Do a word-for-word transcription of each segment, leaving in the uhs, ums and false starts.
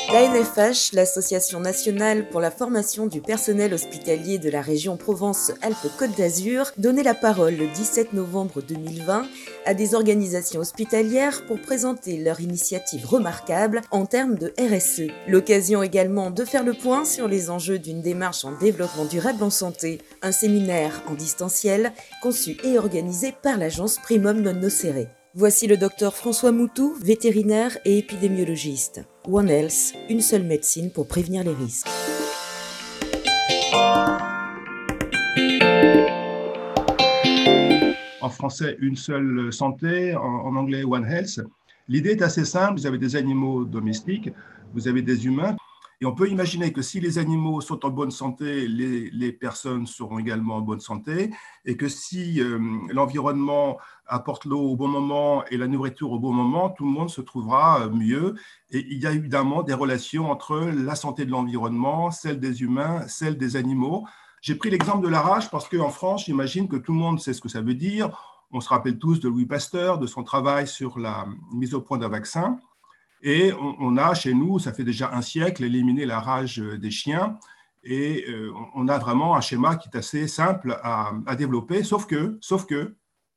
La N F H, l'Association nationale pour la formation du personnel hospitalier de la région Provence-Alpes-Côte d'Azur, donnait la parole le dix-sept novembre deux mille vingt à des organisations hospitalières pour présenter leur initiative remarquable en termes de R S E. L'occasion également de faire le point sur les enjeux d'une démarche en développement durable en santé. Un séminaire en distanciel conçu et organisé par l'agence Primum Non Nocere. Voici le docteur François Moutou, vétérinaire et épidémiologiste. One Health, une seule médecine pour prévenir les risques. En français, une seule santé, en, en anglais, One Health. L'idée est assez simple, vous avez des animaux domestiques, vous avez des humains, et on peut imaginer que si les animaux sont en bonne santé, les, les personnes seront également en bonne santé, et que si euh, l'environnement apporte l'eau au bon moment et la nourriture au bon moment, tout le monde se trouvera mieux. Et il y a évidemment des relations entre la santé de l'environnement, celle des humains, celle des animaux. J'ai pris l'exemple de la rage parce qu'en France, j'imagine que tout le monde sait ce que ça veut dire. On se rappelle tous de Louis Pasteur, de son travail sur la mise au point d'un vaccin. Et on a chez nous, ça fait déjà un siècle, éliminé la rage des chiens. Et on a vraiment un schéma qui est assez simple à, à développer, sauf que, sauf que,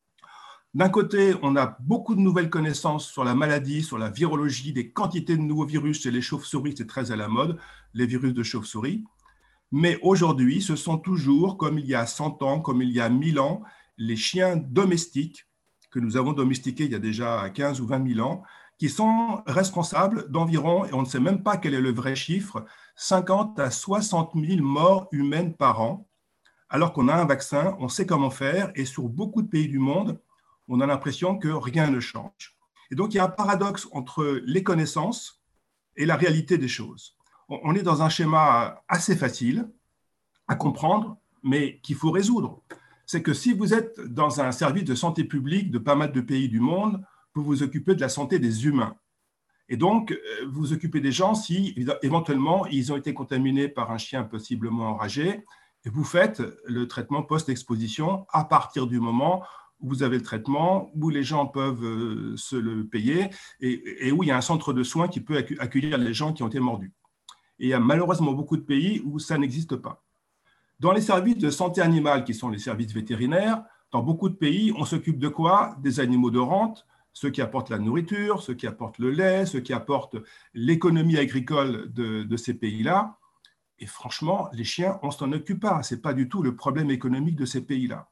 d'un côté, on a beaucoup de nouvelles connaissances sur la maladie, sur la virologie, des quantités de nouveaux virus chez les chauves-souris, c'est très à la mode, les virus de chauve-souris. Mais aujourd'hui, ce sont toujours, comme il y a cent ans, comme il y a mille ans, les chiens domestiques que nous avons domestiqués il y a déjà quinze ou vingt mille ans, qui sont responsables d'environ, et on ne sait même pas quel est le vrai chiffre, cinquante à soixante mille morts humaines par an, alors qu'on a un vaccin, on sait comment faire, et sur beaucoup de pays du monde, on a l'impression que rien ne change. Et donc, il y a un paradoxe entre les connaissances et la réalité des choses. On est dans un schéma assez facile à comprendre, mais qu'il faut résoudre. C'est que si vous êtes dans un service de santé publique de pas mal de pays du monde, vous vous occupez de la santé des humains. Et donc, vous vous occupez des gens si, éventuellement, ils ont été contaminés par un chien possiblement enragé, et vous faites le traitement post-exposition à partir du moment où vous avez le traitement, où les gens peuvent se le payer, et, et où il y a un centre de soins qui peut accueillir les gens qui ont été mordus. Et il y a malheureusement beaucoup de pays où ça n'existe pas. Dans les services de santé animale, qui sont les services vétérinaires, dans beaucoup de pays, on s'occupe de quoi? Des animaux de rente, ceux qui apportent la nourriture, ceux qui apportent le lait, ceux qui apportent l'économie agricole de, de ces pays-là. Et franchement, les chiens, on ne s'en occupe pas. Ce n'est pas du tout le problème économique de ces pays-là.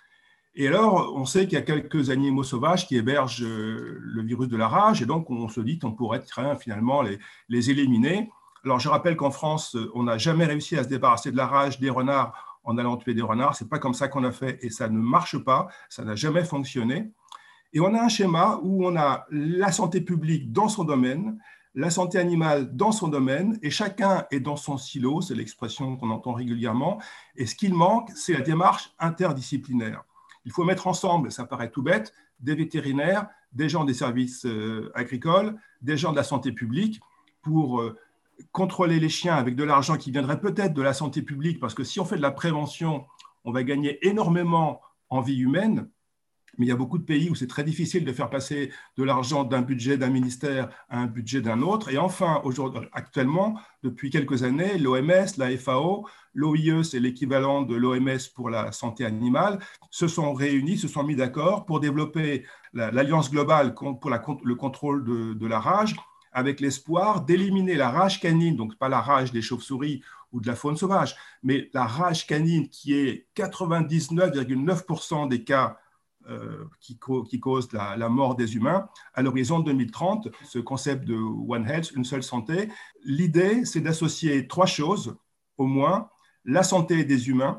Et alors, on sait qu'il y a quelques animaux sauvages qui hébergent le virus de la rage, et donc on se dit qu'on pourrait très, finalement les, les éliminer. Alors, je rappelle qu'en France, on n'a jamais réussi à se débarrasser de la rage des renards en allant tuer des renards. Ce n'est pas comme ça qu'on a fait, et ça ne marche pas, ça n'a jamais fonctionné. Et on a un schéma où on a la santé publique dans son domaine, la santé animale dans son domaine, et chacun est dans son silo, c'est l'expression qu'on entend régulièrement, et ce qu'il manque, c'est la démarche interdisciplinaire. Il faut mettre ensemble, ça paraît tout bête, des vétérinaires, des gens des services euh, agricoles, des gens de la santé publique, pour euh, contrôler les chiens avec de l'argent qui viendrait peut-être de la santé publique, parce que si on fait de la prévention, on va gagner énormément en vie humaine. Mais il y a beaucoup de pays où c'est très difficile de faire passer de l'argent d'un budget d'un ministère à un budget d'un autre. Et enfin, actuellement, depuis quelques années, l'O M S, la F A O, l'O I E, c'est l'équivalent de l'O M S pour la santé animale, se sont réunis, se sont mis d'accord pour développer l'Alliance globale pour la, le contrôle de, de la rage, avec l'espoir d'éliminer la rage canine, donc pas la rage des chauves-souris ou de la faune sauvage, mais la rage canine qui est quatre-vingt-dix-neuf virgule neuf pour cent des cas Euh, qui, qui cause la, la mort des humains à l'horizon deux mille trente, ce concept de One Health, une seule santé. L'idée, c'est d'associer trois choses, au moins, la santé des humains,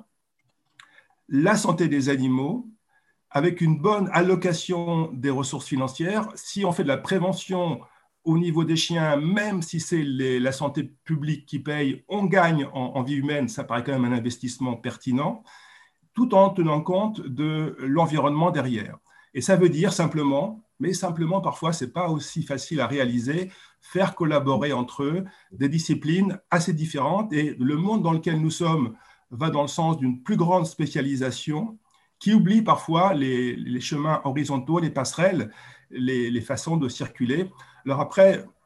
la santé des animaux, avec une bonne allocation des ressources financières. Si on fait de la prévention au niveau des chiens, même si c'est les, la santé publique qui paye, on gagne en, en vie humaine, ça paraît quand même un investissement pertinent, tout en tenant compte de l'environnement derrière. Et ça veut dire simplement, mais simplement parfois ce n'est pas aussi facile à réaliser, faire collaborer entre eux des disciplines assez différentes. Et le monde dans lequel nous sommes va dans le sens d'une plus grande spécialisation qui oublie parfois les, les chemins horizontaux, les passerelles, les, les façons de circuler. Alors après,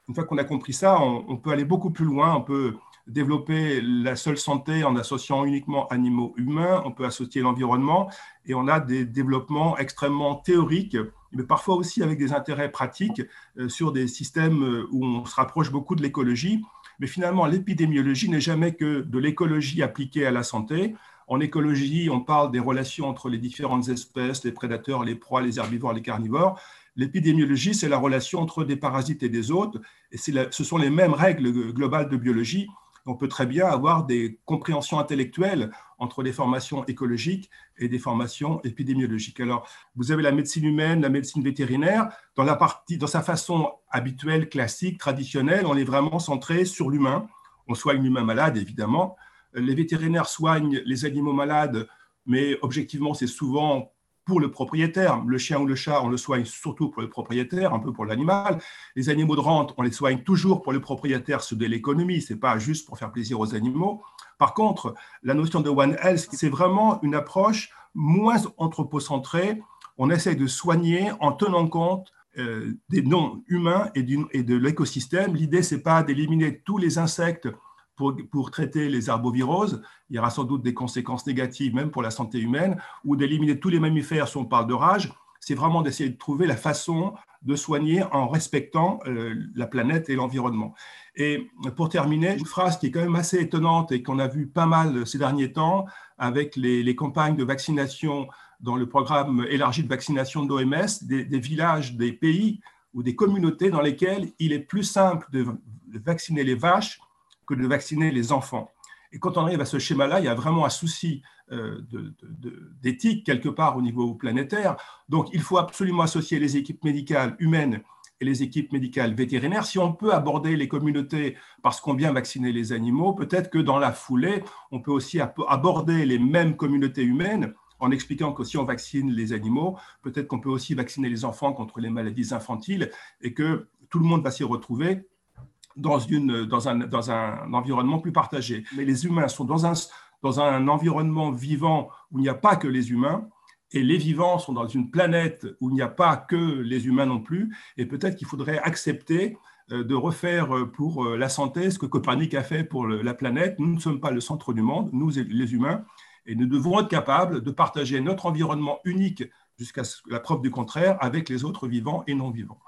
Une fois qu'on a compris ça, on, on peut aller beaucoup plus loin, on peut développer la seule santé en associant uniquement animaux humains, on peut associer l'environnement, et on a des développements extrêmement théoriques, mais parfois aussi avec des intérêts pratiques euh, sur des systèmes où on se rapproche beaucoup de l'écologie. Mais finalement, l'épidémiologie n'est jamais que de l'écologie appliquée à la santé. En écologie, on parle des relations entre les différentes espèces, les prédateurs, les proies, les herbivores, les carnivores. L'épidémiologie, c'est la relation entre des parasites et des hôtes, et c'est la, ce sont les mêmes règles globales de biologie. On peut très bien avoir des compréhensions intellectuelles entre des formations écologiques et des formations épidémiologiques. Alors, vous avez la médecine humaine, la médecine vétérinaire. Dans, la partie, dans sa façon habituelle, classique, traditionnelle, on est vraiment centré sur l'humain. On soigne l'humain malade, évidemment. Les vétérinaires soignent les animaux malades, mais objectivement, c'est souvent pour le propriétaire. Le chien ou le chat, on le soigne surtout pour le propriétaire, un peu pour l'animal. Les animaux de rente, on les soigne toujours pour le propriétaire, c'est de l'économie, ce n'est pas juste pour faire plaisir aux animaux. Par contre, la notion de One Health, c'est vraiment une approche moins anthropocentrée. On essaie de soigner en tenant compte euh, des non-humains et, et de l'écosystème. L'idée, ce n'est pas d'éliminer tous les insectes Pour, pour traiter les arboviroses. Il y aura sans doute des conséquences négatives, même pour la santé humaine, ou d'éliminer tous les mammifères si on parle de rage. C'est vraiment d'essayer de trouver la façon de soigner en respectant euh, la planète et l'environnement. Et pour terminer, une phrase qui est quand même assez étonnante et qu'on a vu pas mal ces derniers temps avec les, les campagnes de vaccination dans le programme élargi de vaccination de l'O M S, des, des villages, des pays ou des communautés dans lesquelles il est plus simple de, de vacciner les vaches que de vacciner les enfants. Et quand on arrive à ce schéma-là, il y a vraiment un souci euh, de, de, de, d'éthique quelque part au niveau planétaire. Donc, il faut absolument associer les équipes médicales humaines et les équipes médicales vétérinaires. Si on peut aborder les communautés parce qu'on vient vacciner les animaux, peut-être que dans la foulée, on peut aussi aborder les mêmes communautés humaines en expliquant que si on vaccine les animaux, peut-être qu'on peut aussi vacciner les enfants contre les maladies infantiles et que tout le monde va s'y retrouver Dans, une, dans, un, dans un environnement plus partagé. Mais les humains sont dans un, dans un environnement vivant où il n'y a pas que les humains, et les vivants sont dans une planète où il n'y a pas que les humains non plus, et peut-être qu'il faudrait accepter de refaire pour la santé ce que Copernic a fait pour la planète. Nous ne sommes pas le centre du monde, nous les humains, et nous devons être capables de partager notre environnement unique jusqu'à la preuve du contraire avec les autres vivants et non vivants.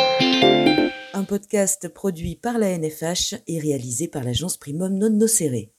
Un podcast produit par la N F H et réalisé par l'agence Primum Non Nocere.